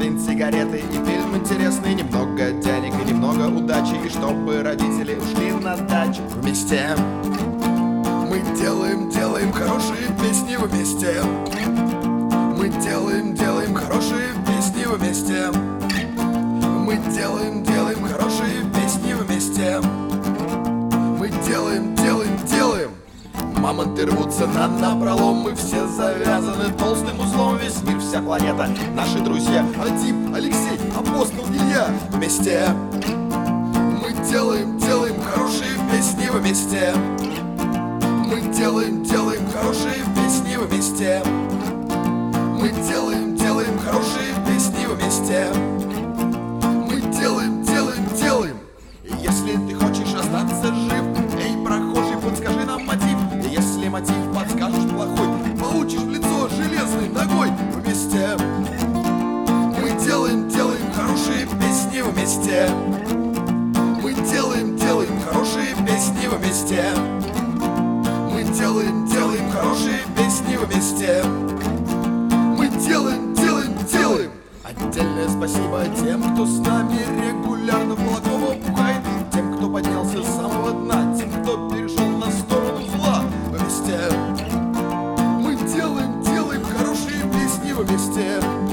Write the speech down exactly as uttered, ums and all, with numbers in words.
Мартин, сигареты и фильм интересный. Немного денег и немного удачи, и чтобы родители ушли на дачу вместе. Мы делаем, делаем хорошие песни вместе. Мы делаем, делаем хорошие песни вместе. Мы делаем, делаем хорошие песни вместе. Мы делаем, делаем, делаем. Мамонты рвутся на напролом, мы все завязаны толстым узлом. Весь мир, вся планета, наши друзья Адим, Алексей, апостол Илья. Вместе мы делаем, делаем хорошие песни вместе. Мы делаем, делаем хорошие песни вместе. Мы делаем, делаем хорошие песни вместе. Мы делаем, делаем, делаем. И если ты хочешь остаться жив, эй, прохожий, подскажи нам мотив. И если мотив подскажешь плохой, получишь в лицо железной ногой. Вместе мы делаем, делаем хорошие песни вместе. Мы делаем, делаем хорошие песни вместе. Мы делаем, делаем хорошие песни вместе. Мы делаем, делаем, делаем. Отдельное спасибо тем, кто с нами регулярно Кулакова пухает. Тем, кто поднялся с самого дна. Тем, кто перешел на сторону зла. Вместе мы делаем, делаем хорошие песни вместе.